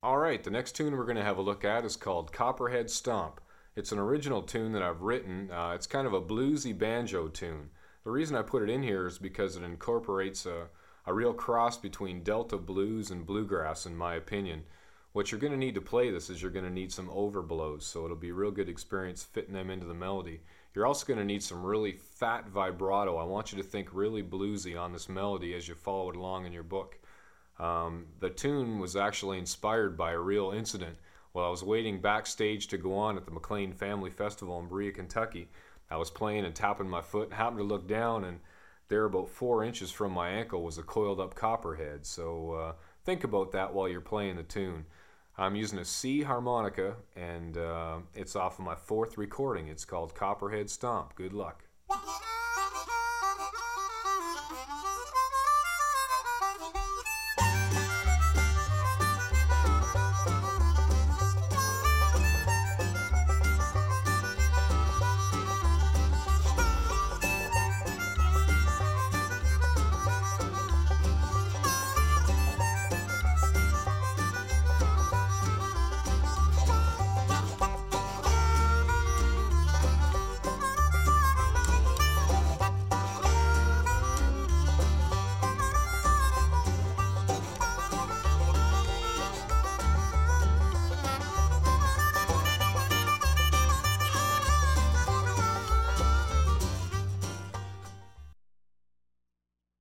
Alright, the next tune we're going to have a look at is called Copperhead Stomp. It's an original tune that I've written. It's kind of a bluesy banjo tune. The reason I put it in here is because it incorporates a real cross between Delta blues and bluegrass, in my opinion. What you're going to need to play this is you're going to need some overblows, so it'll be a real good experience fitting them into the melody. You're also going to need some really fat vibrato. I want you to think really bluesy on this melody as you follow it along in your book. The tune was actually inspired by a real incident. While I was waiting backstage to go on at the McLean Family Festival in Berea, Kentucky, I was playing and tapping my foot and happened to look down, and there about 4 inches from my ankle was a coiled up copperhead. So think about that while you're playing the tune. I'm using a C harmonica, and it's off of my 4th recording. It's called Copperhead Stomp. Good luck.